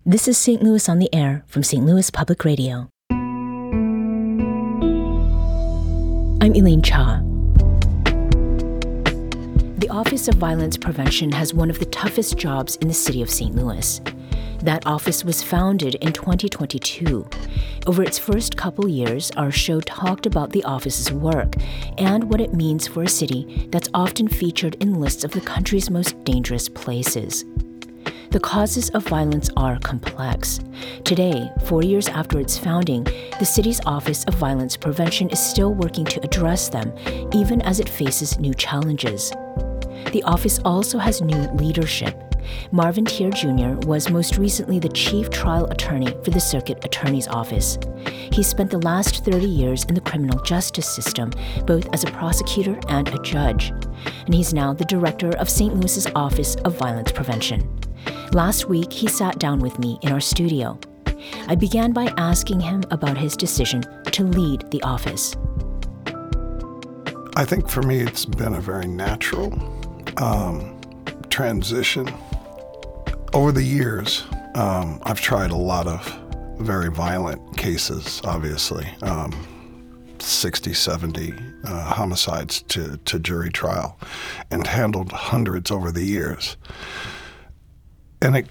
This is St. Louis on the Air from St. Louis Public Radio. I'm Elaine Cha. The Office of Violence Prevention has one of the toughest jobs in the city of St. Louis. That office was founded in 2022. Over its first couple years, our show talked about the office's work and what it means for a city that's often featured in lists of the country's most dangerous places. The causes of violence are complex. Today, 4 years after its founding, the city's Office of Violence Prevention is still working to address them, even as it faces new challenges. The office also has new leadership. Marvin Tier Jr. was most recently the chief trial attorney for the Circuit Attorney's Office. He spent the last 30 years in the criminal justice system, both as a prosecutor and a judge. And he's now the director of St. Louis's Office of Violence Prevention. Last week, he sat down with me in our studio. I began by asking him about his decision to lead the office. I think for me, it's been a very natural transition. Over the years, I've tried a lot of very violent cases, obviously, 60, 70 homicides to jury trial, and handled hundreds over the years. And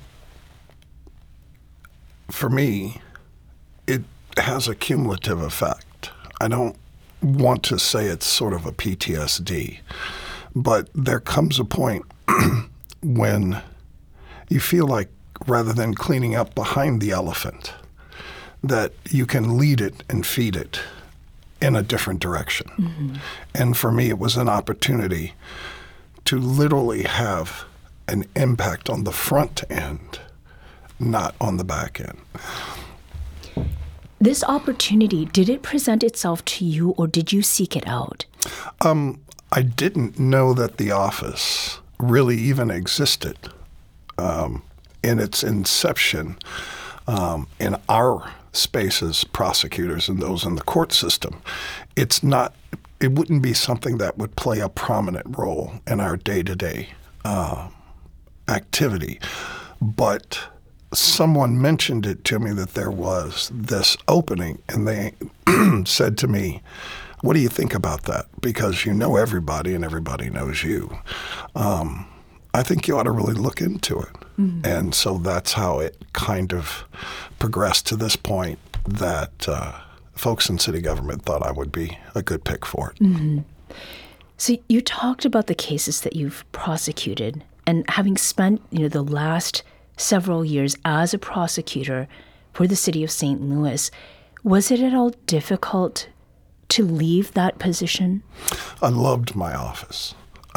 for me, it has a cumulative effect. I don't want to say it's sort of a PTSD, but there comes a point when you feel like rather than cleaning up behind the elephant, that you can lead it and feed it in a different direction. Mm-hmm. And for me, it was an opportunity to literally have an impact on the front end, not on the back end. This opportunity, did it present itself to you or did you seek it out? I didn't know that the office really even existed in its inception in our space as prosecutors and those in the court system. It wouldn't be something that would play a prominent role in our day-to-day activity. But someone mentioned it to me that there was this opening, and they said to me, "What do you think about that? Because you know everybody and everybody knows you. I think you ought to really look into it." Mm-hmm. And so that's how it kind of progressed to this point that folks in city government thought I would be a good pick for it. Mm-hmm. So you talked about the cases that you've prosecuted, and having spent the last several years as a prosecutor for the city of St. Louis, was it at all difficult to leave that position? I loved my office.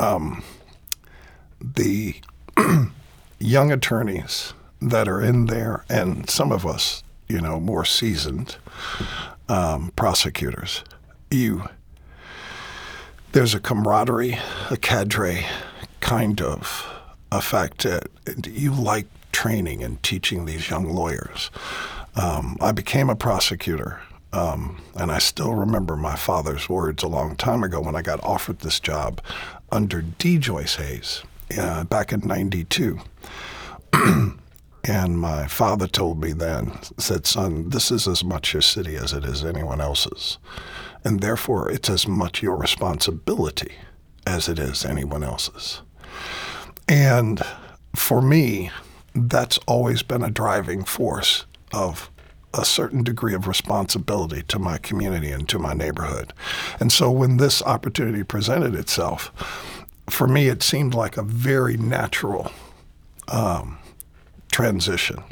The young attorneys that are in there, and some of us, more seasoned prosecutors, there's a camaraderie, a cadre kind of effect. You like training and teaching these young lawyers. I became a prosecutor, and I still remember my father's words a long time ago when I got offered this job under D. Joyce Hayes back in '92. And my father told me then, said, "Son, this is as much your city as it is anyone else's. And therefore, it's as much your responsibility as it is anyone else's." And for me, that's always been a driving force of a certain degree of responsibility to my community and to my neighborhood. And so when this opportunity presented itself, for me, it seemed like a very natural transition.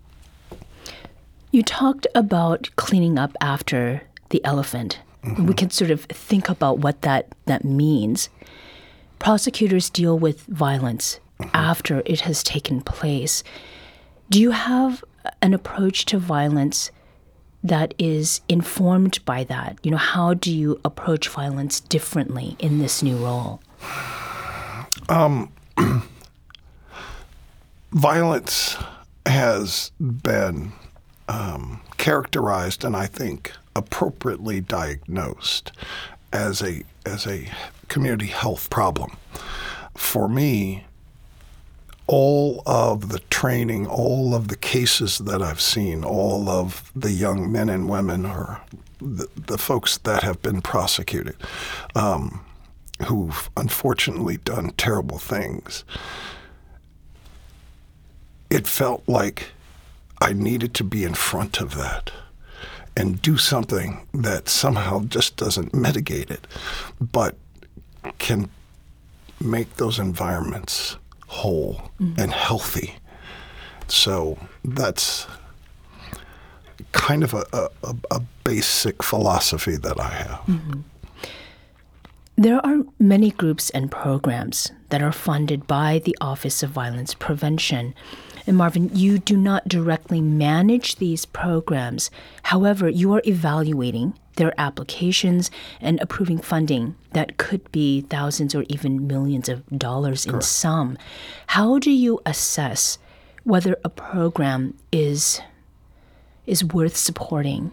You talked about cleaning up after the elephant. Mm-hmm. We can sort of think about what that means. Prosecutors deal with violence after it has taken place. Do you have an approach to violence that is informed by that? How do you approach violence differently in this new role? Violence has been characterized, and I think appropriately diagnosed, as a community health problem. For me, all of the training, all of the cases that I've seen, all of the young men and women or the folks that have been prosecuted, who've unfortunately done terrible things, it felt like I needed to be in front of that and do something that somehow just doesn't mitigate it, but can make those environments whole and healthy. So that's kind of a basic philosophy that I have. Mm-hmm. There are many groups and programs that are funded by the Office of Violence Prevention. And Marvin, you do not directly manage these programs. However, you are evaluating their applications and approving funding that could be thousands or even millions of dollars in sum. How do you assess whether a program is worth supporting?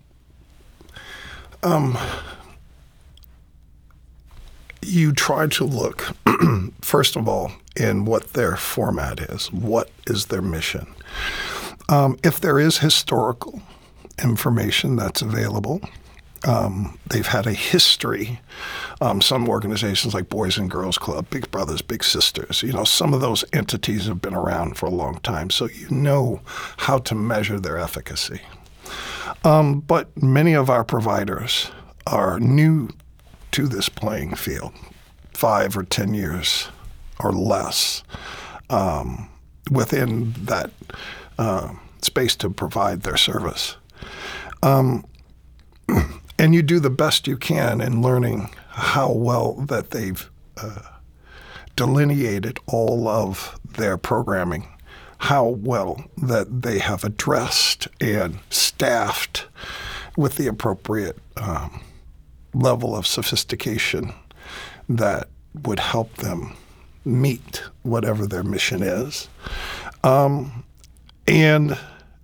You try to look, first of all, in what their format is. What is their mission? If there is historical information that's available, they've had a history. Some organizations like Boys and Girls Club, Big Brothers, Big Sisters, some of those entities have been around for a long time, so you know how to measure their efficacy. But many of our providers are new to this playing field, 5 or 10 years or less within that space to provide their service. And you do the best you can in learning how well that they've delineated all of their programming, how well that they have addressed and staffed with the appropriate level of sophistication that would help them meet whatever their mission is. And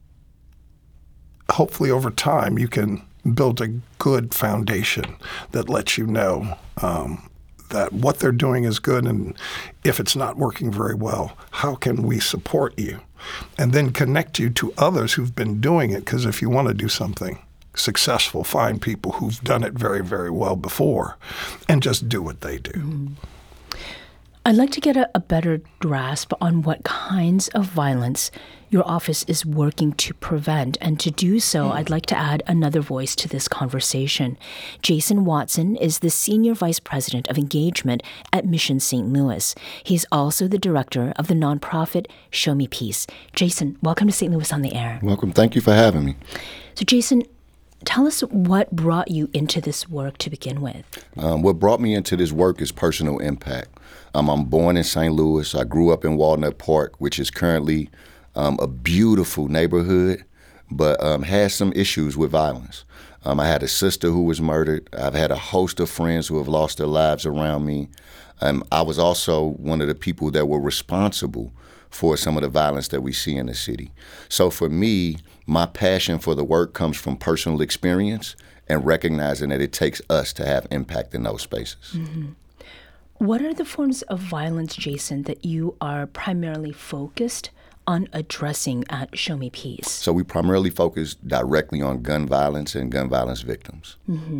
hopefully over time you can build a good foundation that lets you know that what they're doing is good, and if it's not working very well, how can we support you? And then connect you to others who've been doing it, because if you want to do something successful, find people who've done it very, very well before and just do what they do. Mm-hmm. I'd like to get a better grasp on what kinds of violence your office is working to prevent. And to do so, I'd like to add another voice to this conversation. Jason Watson is the Senior Vice President of Engagement at Mission St. Louis. He's also the director of the nonprofit Show Me Peace. Jason, welcome to St. Louis on the Air. Welcome. Thank you for having me. So, Jason, tell us what brought you into this work to begin with. What brought me into this work is personal impact. I'm born in St. Louis. I grew up in Walnut Park, which is currently a beautiful neighborhood, but has some issues with violence. I had a sister who was murdered. I've had a host of friends who have lost their lives around me. I was also one of the people that were responsible for some of the violence that we see in the city. So for me, my passion for the work comes from personal experience and recognizing that it takes us to have impact in those spaces. Mm-hmm. What are the forms of violence, Jason, that you are primarily focused on addressing at Show Me Peace? So we primarily focus directly on gun violence and gun violence victims. Mm-hmm.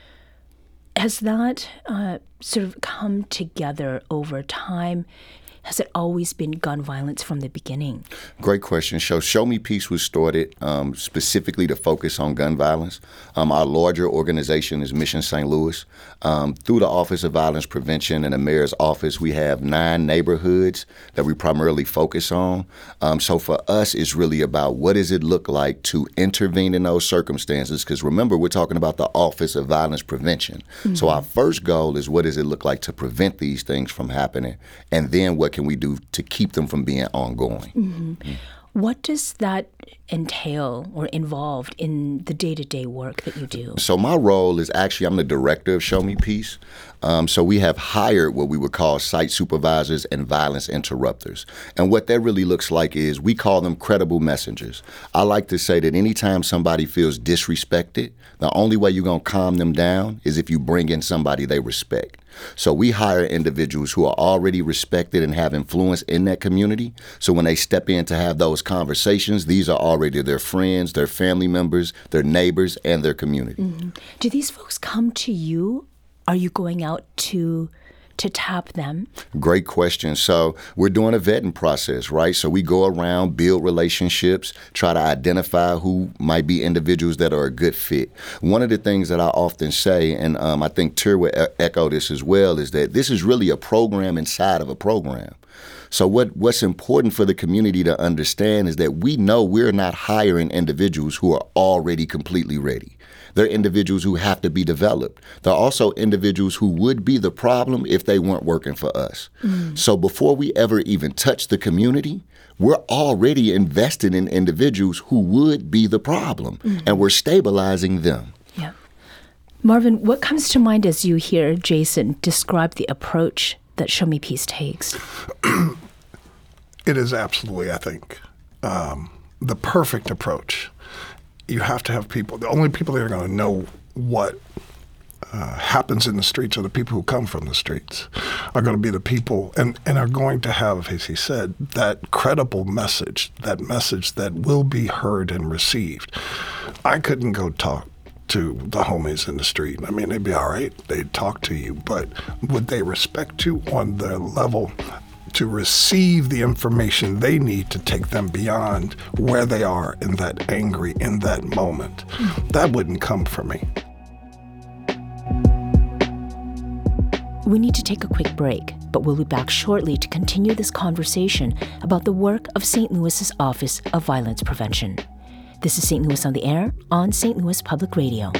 Has that sort of come together over time? Has it always been gun violence from the beginning? Great question. So Show Me Peace was started specifically to focus on gun violence. Our larger organization is Mission St. Louis. Through the Office of Violence Prevention and the Mayor's Office, we have 9 neighborhoods that we primarily focus on. So for us, it's really about what does it look like to intervene in those circumstances? Because remember, we're talking about the Office of Violence Prevention. Mm-hmm. So our first goal is what does it look like to prevent these things from happening? And then what can we do to keep them from being ongoing? Mm-hmm. Mm-hmm. What does that entail or involved in the day-to-day work that you do? So my role is actually, I'm the director of Show Me Peace. So we have hired what we would call site supervisors and violence interrupters. And what that really looks like is we call them credible messengers. I like to say that anytime somebody feels disrespected, the only way you're going to calm them down is if you bring in somebody they respect. So we hire individuals who are already respected and have influence in that community. So when they step in to have those conversations, these are already their friends, their family members, their neighbors, and their community. Mm-hmm. Do these folks come to you? Are you going out to tap them? Great question. So we're doing a vetting process, right? So we go around, build relationships, try to identify who might be individuals that are a good fit. One of the things that I often say, and I think Tyr would echo this as well, is that this is really a program inside of a program. So what's important for the community to understand is that we know we're not hiring individuals who are already completely ready. They're individuals who have to be developed. They're also individuals who would be the problem if they weren't working for us. So before we ever even touch the community, we're already invested in individuals who would be the problem, and we're stabilizing them. Yeah. Marvin, what comes to mind as you hear Jason describe the approach that Show Me Peace takes? It is absolutely, I think, the perfect approach. You have to have people, the only people that are going to know what happens in the streets are the people who come from the streets, are going to be the people and are going to have, as he said, that credible message that will be heard and received. I couldn't go talk to the homies in the street. I mean, they'd be all right. They'd talk to you, but would they respect you on their level to receive the information they need to take them beyond where they are in that moment? That wouldn't come from me. We need to take a quick break, but we'll be back shortly to continue this conversation about the work of St. Louis's Office of Violence Prevention. This is St. Louis on the Air on St. Louis Public Radio.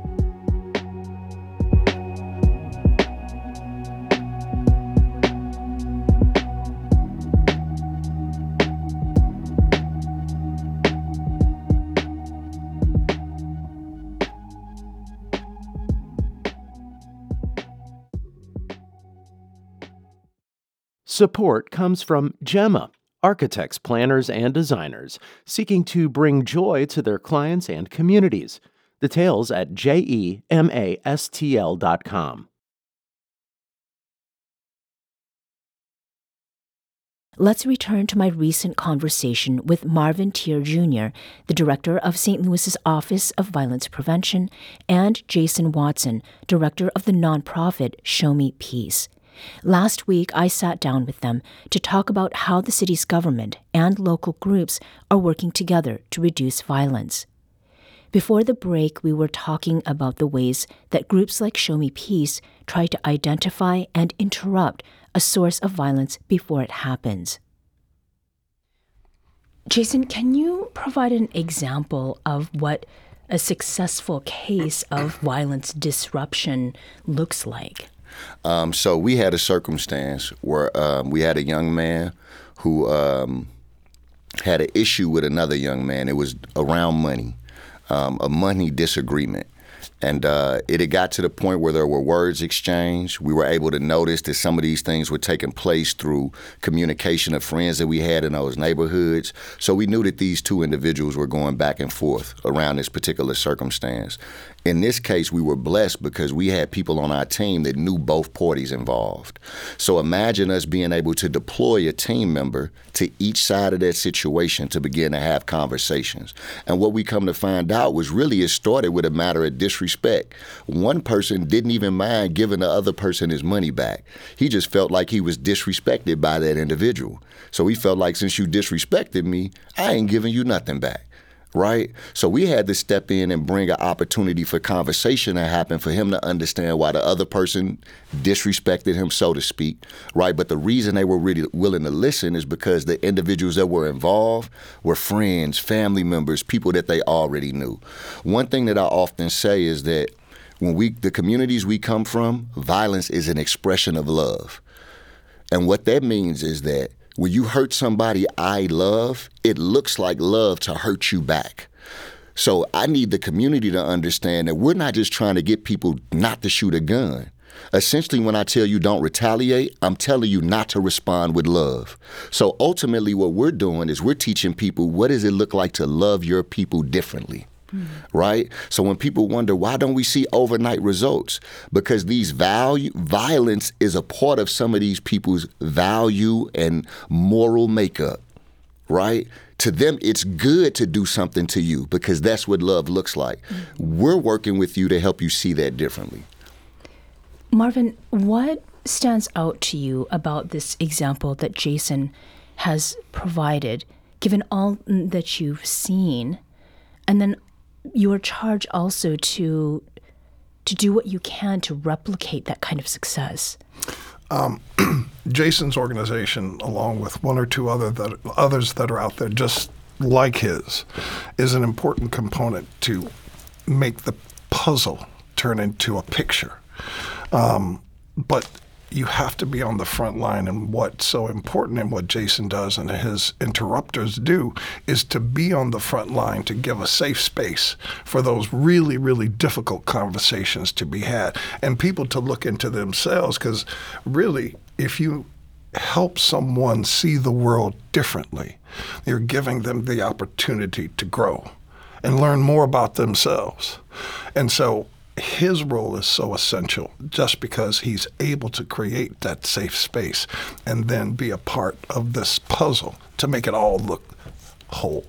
Support comes from Gemma, architects, planners, and designers seeking to bring joy to their clients and communities. Details at gemastl.com. Let's return to my recent conversation with Marvin Tyr Jr., the director of St. Louis's Office of Violence Prevention, and Jason Watson, director of the nonprofit Show Me Peace. Last week, I sat down with them to talk about how the city's government and local groups are working together to reduce violence. Before the break, we were talking about the ways that groups like Show Me Peace try to identify and interrupt a source of violence before it happens. Jason, can you provide an example of what a successful case of violence disruption looks like? So we had a circumstance where we had a young man who had an issue with another young man. It was around money, a money disagreement. And it had got to the point where there were words exchanged. We were able to notice that some of these things were taking place through communication of friends that we had in those neighborhoods. So we knew that these two individuals were going back and forth around this particular circumstance. In this case, we were blessed because we had people on our team that knew both parties involved. So imagine us being able to deploy a team member to each side of that situation to begin to have conversations. And what we come to find out was really it started with a matter of disrespect. One person didn't even mind giving the other person his money back. He just felt like he was disrespected by that individual. So he felt like, since you disrespected me, I ain't giving you nothing back. Right? So we had to step in and bring an opportunity for conversation to happen for him to understand why the other person disrespected him, so to speak, right? But the reason they were really willing to listen is because the individuals that were involved were friends, family members, people that they already knew. One thing that I often say is that the communities we come from, violence is an expression of love. And what that means is that when you hurt somebody I love, it looks like love to hurt you back. So I need the community to understand that we're not just trying to get people not to shoot a gun. Essentially, when I tell you don't retaliate, I'm telling you not to respond with love. So ultimately what we're doing is we're teaching people, what does it look like to love your people differently? right? So when people wonder, why don't we see overnight results? Because violence is a part of some of these people's value and moral makeup, right? To them, it's good to do something to you because that's what love looks like. We're working with you to help you see that differently. Marvin, what stands out to you about this example that Jason has provided, given all that you've seen, and then your charge also to do what you can to replicate that kind of success? Jason's organization, along with one or two others that are out there just like his, is an important component to make the puzzle turn into a picture. But you have to be on the front line, and what's so important in what Jason does and his interrupters do is to be on the front line to give a safe space for those really, really difficult conversations to be had and people to look into themselves, because really, if you help someone see the world differently, you're giving them the opportunity to grow and learn more about themselves. And so his role is so essential just because he's able to create that safe space and then be a part of this puzzle to make it all look whole.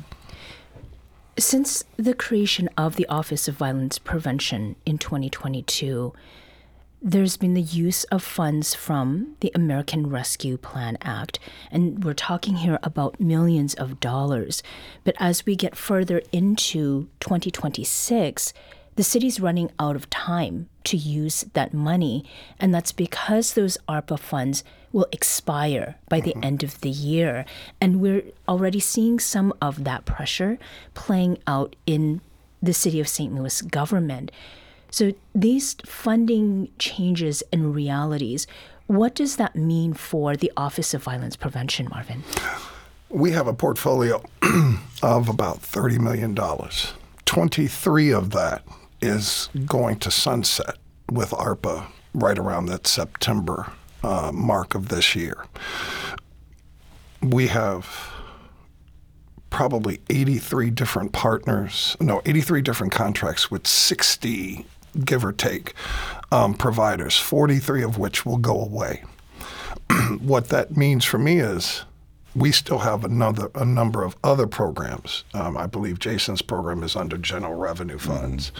Since the creation of the Office of Violence Prevention in 2022, there's been the use of funds from the American Rescue Plan Act, and we're talking here about millions of dollars. But as we get further into 2026, the city's running out of time to use that money, and that's because those ARPA funds will expire by the end of the year. And we're already seeing some of that pressure playing out in the City of St. Louis government. So these funding changes and realities, what does that mean for the Office of Violence Prevention, Marvin? We have a portfolio of about $30 million. 23 of that is going to sunset with ARPA right around that September mark of this year. We have probably 83 different contracts with 60, give or take, providers, 43 of which will go away. What that means for me is we still have a number of other programs. I believe Jason's program is under general revenue funds.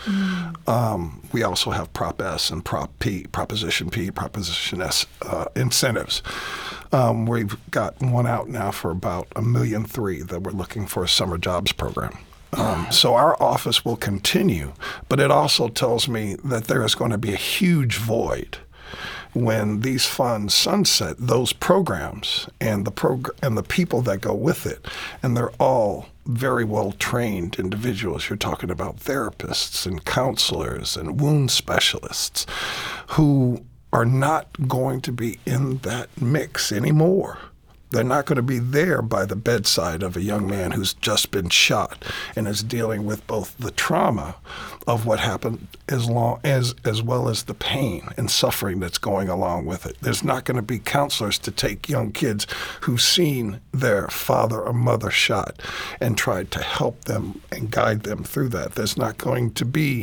We also have Prop S and Proposition P, Proposition S incentives. We've got one out now for about $1.3 million that we're looking for a summer jobs program. So our office will continue, but it also tells me that there is going to be a huge void when these funds sunset those programs and the people that go with it, and they're all very well trained individuals. You're talking about therapists and counselors and wound specialists who are not going to be in that mix anymore. They're not going to be there by the bedside of a young man who's just been shot and is dealing with both the trauma of what happened as well as the pain and suffering that's going along with it. There's not going to be counselors to take young kids who've seen their father or mother shot and tried to help them and guide them through that. There's not going to be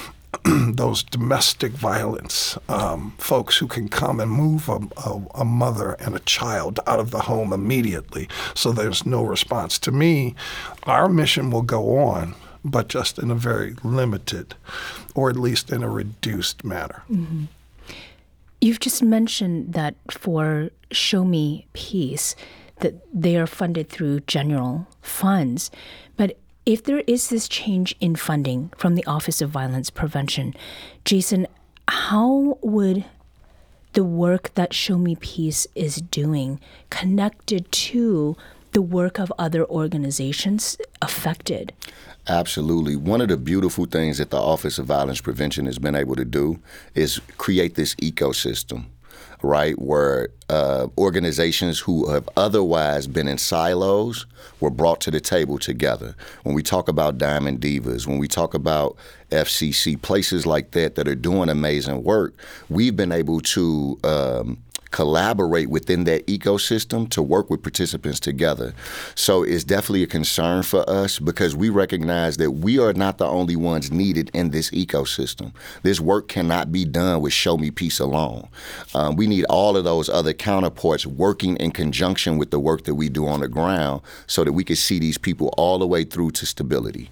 those domestic violence folks who can come and move a mother and a child out of the home immediately, so there's no response. To me, our mission will go on, but just in a very limited, or at least in a reduced manner. Mm-hmm. You've just mentioned that for Show Me Peace, that they are funded through general funds, but if there is this change in funding from the Office of Violence Prevention, Jason, how would the work that Show Me Peace is doing connected to the work of other organizations affected? Absolutely. One of the beautiful things that the Office of Violence Prevention has been able to do is create this ecosystem, right, where organizations who have otherwise been in silos were brought to the table together. When we talk about Diamond Divas, when we talk about FCC, places like that are doing amazing work, we've been able to collaborate within that ecosystem to work with participants together. So it's definitely a concern for us because we recognize that we are not the only ones needed in this ecosystem. This work cannot be done with Show Me Peace alone. We need all of those other counterparts working in conjunction with the work that we do on the ground so that we can see these people all the way through to stability.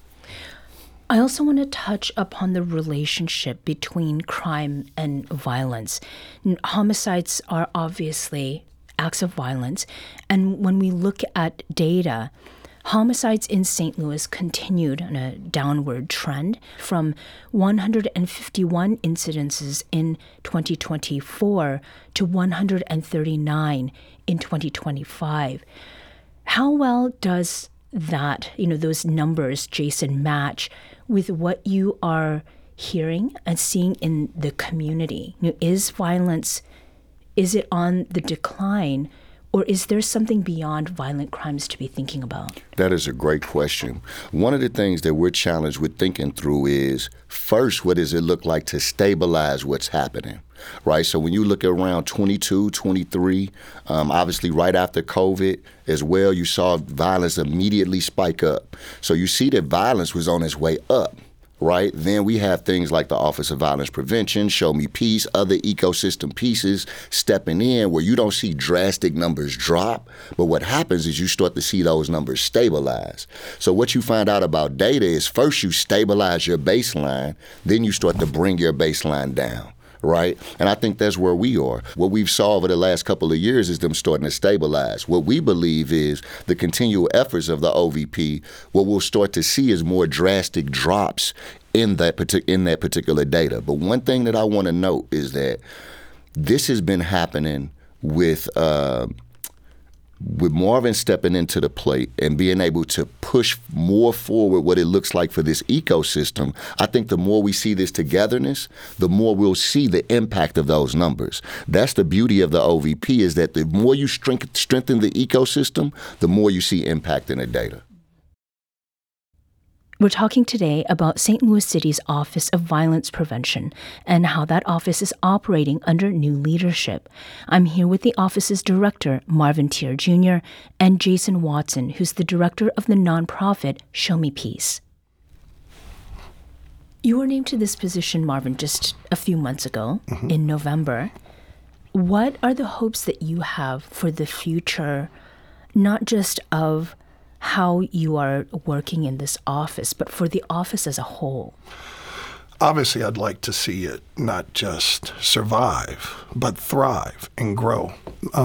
I also want to touch upon the relationship between crime and violence. Homicides are obviously acts of violence, and when we look at data, homicides in St. Louis continued on a downward trend from 151 incidences in 2024 to 139 in 2025. How well does that, those numbers, Jason, match with what you are hearing and seeing in the community? Is violence, is it on the decline, or is there something beyond violent crimes to be thinking about? That is a great question. One of the things that we're challenged with thinking through is, first, what does it look like to stabilize what's happening? Right? So when you look around 22, 23, obviously right after COVID as well, you saw violence immediately spike up. So you see that violence was on its way up. Right? Then we have things like the Office of Violence Prevention, Show Me Peace, other ecosystem pieces stepping in where you don't see drastic numbers drop, but what happens is you start to see those numbers stabilize. So what you find out about data is first you stabilize your baseline, then you start to bring your baseline down. Right? And I think that's where we are. What we've saw over the last couple of years is them starting to stabilize. What we believe is the continual efforts of the OVP, what we'll start to see is more drastic drops in that particular data. But one thing that I want to note is that this has been happening with Marvin stepping into the plate and being able to push more forward what it looks like for this ecosystem. I think the more we see this togetherness, the more we'll see the impact of those numbers. That's the beauty of the OVP, is that the more you strengthen the ecosystem, the more you see impact in the data. We're talking today about St. Louis City's Office of Violence Prevention and how that office is operating under new leadership. I'm here with the office's director, Marvin Teer Jr., and Jason Watson, who's the director of the nonprofit Show Me Peace. You were named to this position, Marvin, just a few months ago, in November. What are the hopes that you have for the future, not just of how you are working in this office, but for the office as a whole? Obviously, I'd like to see it not just survive, but thrive and grow.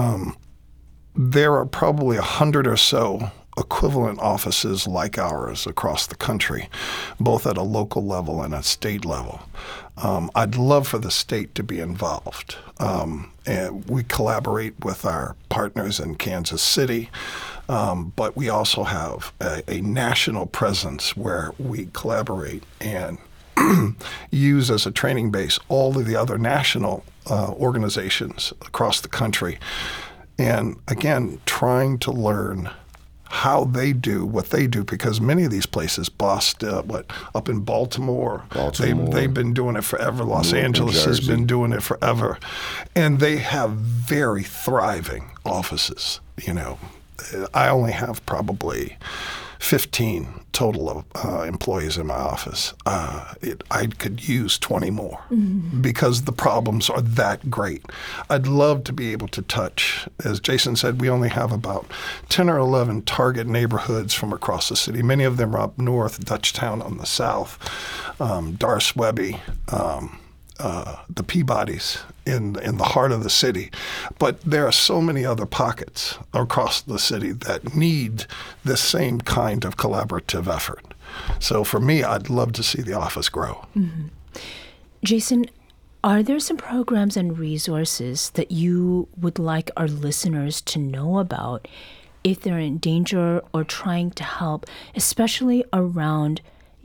There are probably 100 or so equivalent offices like ours across the country, both at a local level and a state level. I'd love for the state to be involved. And we collaborate with our partners in Kansas City, but we also have a national presence where we collaborate and use as a training base all of the other national organizations across the country. And again, trying to learn how they do what they do, because many of these places, up in Baltimore, they've been doing it forever. Los Angeles has been doing it forever. And they have very thriving offices. I only have probably 15 total of employees in my office. I could use 20 more because the problems are that great. I'd love to be able to touch, as Jason said, we only have about 10 or 11 target neighborhoods from across the city. Many of them are up north, Dutchtown on the south, Darce Webby, the Peabodys in the heart of the city. But there are so many other pockets across the city that need the same kind of collaborative effort. So for me, I'd love to see the office grow. Mm-hmm. Jason, are there some programs and resources that you would like our listeners to know about if they're in danger or trying to help, especially around,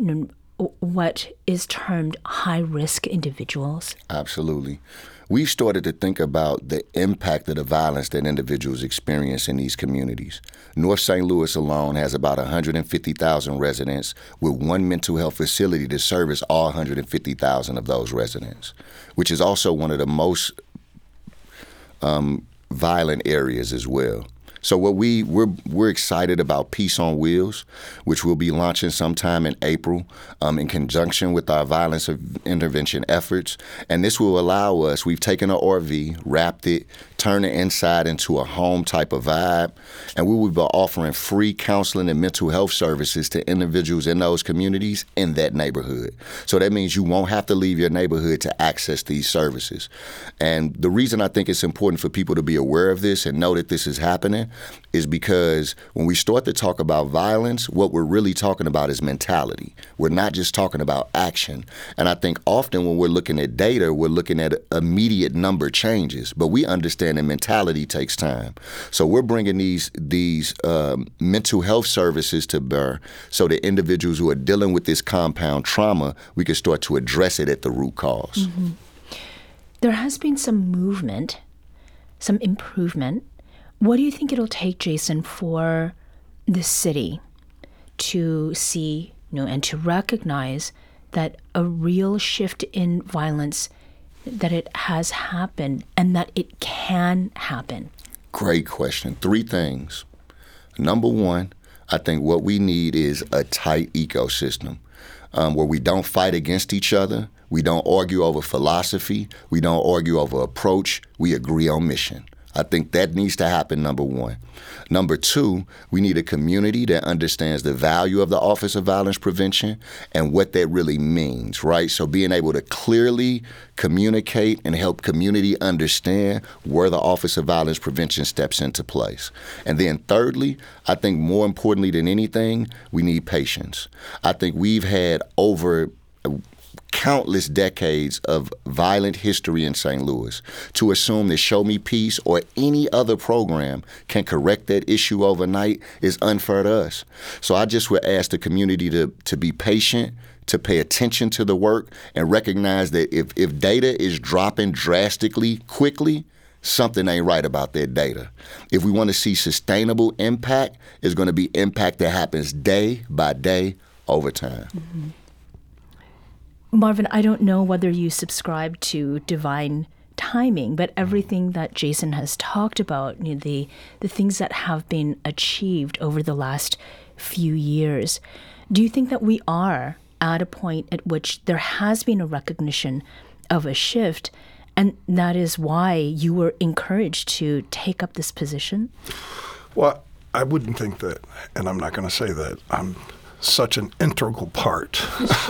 what is termed high-risk individuals? Absolutely. We've started to think about the impact of the violence that individuals experience in these communities. North St. Louis alone has about 150,000 residents with one mental health facility to service all 150,000 of those residents, which is also one of the most violent areas as well. So what we're excited about Peace on Wheels, which we'll be launching sometime in April in conjunction with our violence intervention efforts. And this will allow us, we've taken an RV, wrapped it, turned the inside into a home type of vibe, and we will be offering free counseling and mental health services to individuals in those communities in that neighborhood. So that means you won't have to leave your neighborhood to access these services. And the reason I think it's important for people to be aware of this and know that this is happening is because when we start to talk about violence, what we're really talking about is mentality. We're not just talking about action. And I think often when we're looking at data, we're looking at immediate number changes, but we understand that mentality takes time. So we're bringing these mental health services to bear so that individuals who are dealing with this compound trauma, we can start to address it at the root cause. Mm-hmm. There has been some movement, some improvement. What do you think it'll take, Jason, for the city to see, and to recognize that a real shift in violence, that it has happened and that it can happen? Great question. 3 things. Number 1, I think what we need is a tight ecosystem where we don't fight against each other. We don't argue over philosophy. We don't argue over approach. We agree on mission. I think that needs to happen, number 1. Number 2, we need a community that understands the value of the Office of Violence Prevention and what that really means, right? So being able to clearly communicate and help community understand where the Office of Violence Prevention steps into place. And then thirdly, I think more importantly than anything, we need patience. I think we've had over countless decades of violent history in St. Louis. To assume that Show Me Peace or any other program can correct that issue overnight is unfair to us. So I just would ask the community to be patient, to pay attention to the work, and recognize that if data is dropping drastically quickly, something ain't right about that data. If we want to see sustainable impact, it's going to be impact that happens day by day over time. Mm-hmm. Marvin, I don't know whether you subscribe to divine timing, but everything that Jason has talked about, the things that have been achieved over the last few years, do you think that we are at a point at which there has been a recognition of a shift, and that is why you were encouraged to take up this position? Well, I wouldn't think that, and I'm not going to say that I'm such an integral part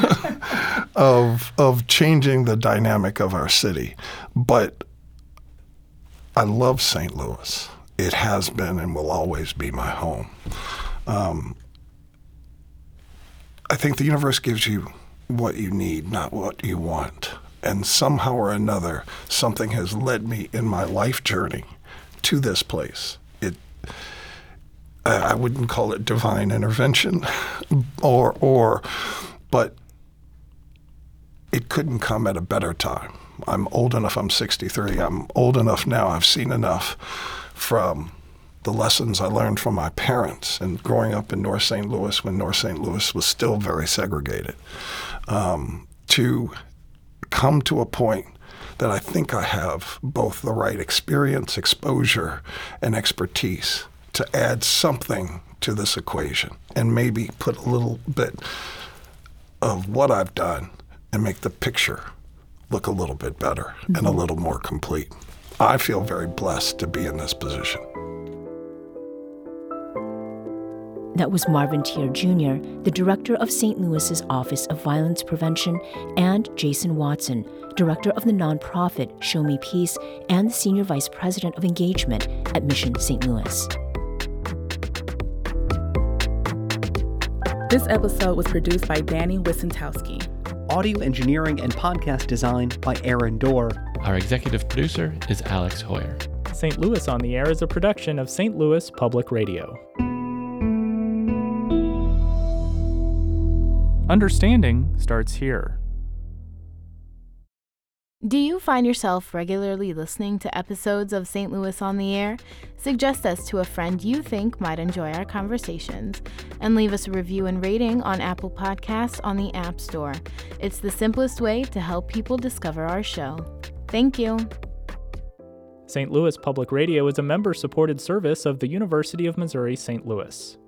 of changing the dynamic of our city. But I love St. Louis. It has been and will always be my home. I think the universe gives you what you need, not what you want. And somehow or another, something has led me in my life journey to this place. I wouldn't call it divine intervention, but it couldn't come at a better time. I'm old enough, I'm 63, I'm old enough now, I've seen enough from the lessons I learned from my parents and growing up in North St. Louis when North St. Louis was still very segregated, to come to a point that I think I have both the right experience, exposure, and expertise to add something to this equation and maybe put a little bit of what I've done and make the picture look a little bit better and a little more complete. I feel very blessed to be in this position. That was Marvin Teer Jr., the director of St. Louis's Office of Violence Prevention, and Jason Watson, director of the nonprofit Show Me Peace and the senior vice president of engagement at Mission St. Louis. This episode was produced by Danny Wissentowski. Audio engineering and podcast design by Aaron Dorr. Our executive producer is Alex Hoyer. St. Louis on the Air is a production of St. Louis Public Radio. Understanding starts here. Do you find yourself regularly listening to episodes of St. Louis on the Air? Suggest us to a friend you think might enjoy our conversations, and leave us a review and rating on Apple Podcasts on the App Store. It's the simplest way to help people discover our show. Thank you. St. Louis Public Radio is a member-supported service of the University of Missouri St. Louis.